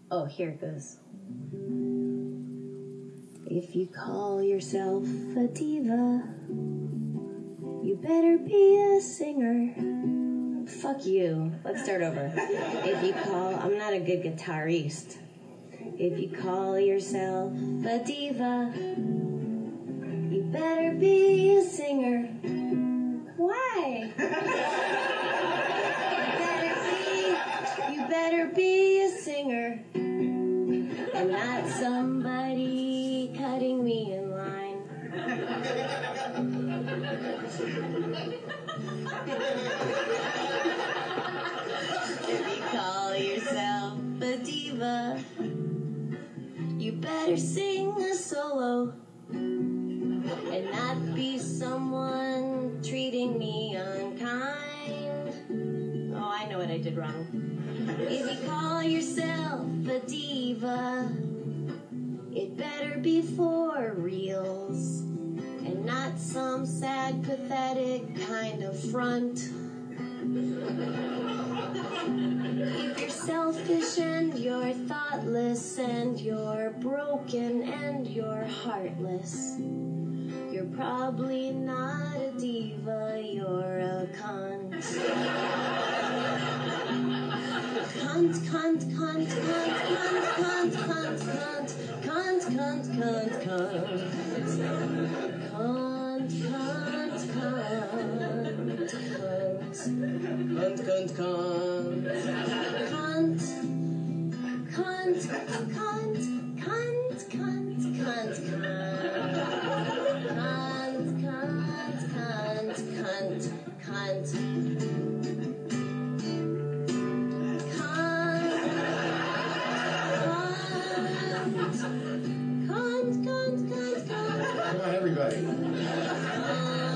Oh, here it goes. If you call yourself a diva, you better be a singer. Fuck you. Let's start over. I'm not a good guitarist. If you call yourself a diva, you better be a singer. Why? You better be a singer. And not somebody cutting me in line. If you call yourself a diva, you better sing a solo and not be someone treating me unkind. Oh, I know what I did wrong. If you call yourself a diva, it better be for reals and not some sad, pathetic kind of front. If you're selfish and you're thoughtless and you're broken and you're heartless, you're probably not a diva, you're a cunt. Cunt, cunt, cunt, cunt, cunt, cunt, cunt, cunt, cunt, cunt, cunt, cunt. Cunt, cunt, cunt, cunt, cunt, cunt. Cunt, cunt, cunt, cunt, cunt, cunt, cunt, cunt, cunt, Come on, everybody.